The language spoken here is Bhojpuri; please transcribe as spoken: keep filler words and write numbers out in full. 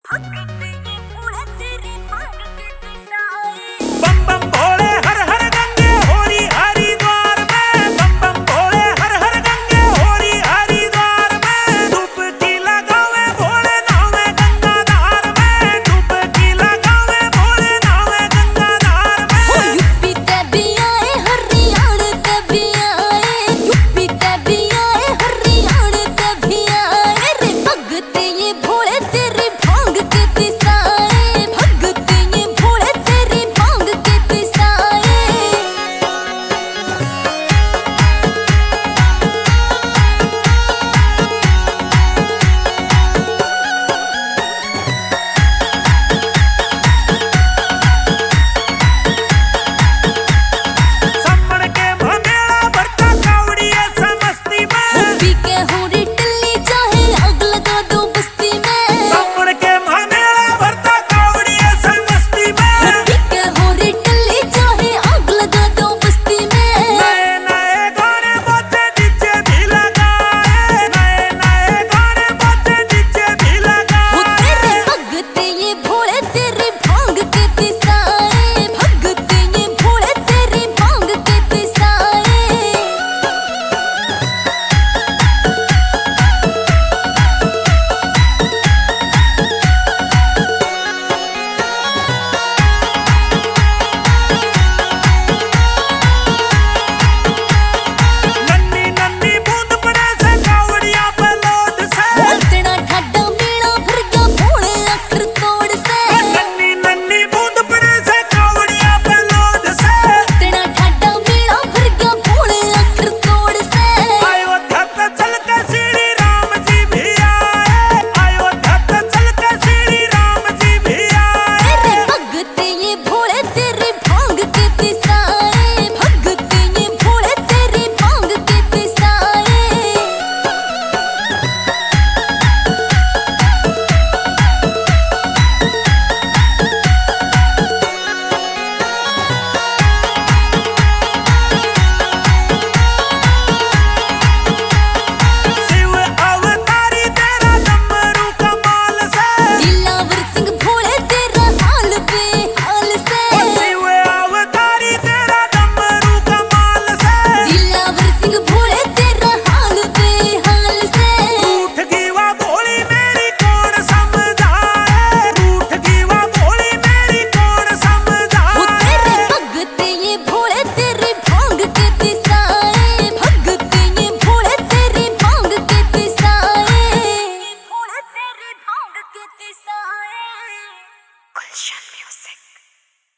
बम बम भोले हर हर गंगे होरी हरिद्वार में, बम बम भोले हर हर गंगे होरी हरिद्वार में। डुबकी लगावे भोले नावे गंगाधार में, डुबकी लगावे भोले नावे गंगाधार में। यूपी ते भी आए हरियाणा ते भी आए, यूपी ते भी आए हरियाणा ते भी आए रे। भगते ये भोले तेरी भांग के पिसाए, भगते ये भोले तेरी भांग के पिसाए। समण के भमेड़ा भरता कावड़िया समस्ती में, पी के होरी टल्ली चाहे आग लगा दो बस्ती में। समण के भमेड़ा भरता कावड़िया समस्ती में। पी के होरी टल्ली चाहे आग लगा दो बस्ती में। नए नए गाने बजे डीजे भी लगाए, नए नए गाने बजे डीजे भी वो लगाए। तेरे भगते ये भोले तेरी भांग के पिसाए, भगते ये भोले तेरी भांग के पिसाए। नन्नी नन्नी बूंद पड़े से कावड़िया पे लोट से, तेरा ठाडा मीणा भर गया भोले अखर तोड़ से। नन्नी नन्नी बूंद पड़े से कावड़िया पे लोट से। तेरा ठाडा मीणा भर गया भोले अखर तोड़ से। अयोध्या पे चल के श्री राम जी भी आए, अयोध्या पे चल के श्री राम जी भी आए। तेरे भगते ये भोले तेरी भांग के पिसाए, भगते ये भोले तेरी भांग के पिसाए। शिव अवतारी तेरा डमरू कमाल से, दिलावर सिंह भोले तेरा हाल बेहाल से। शिव अवतारी तेरा डमरू कमाल से। दिलावर सिंह भोले तेरा हाल बेहाल से। रूठ गीवा भोली मेरी कौन समझाए, रूठ गीवा भोली मेरी कौन वो समझाए। तेरे भगते ये भोले तेरी भांग के पिसाए, भगते ये भोले तेरी भांग के पिसाए। भोले तेरी भांग के पिसाए। गुलशन म्यूजिक।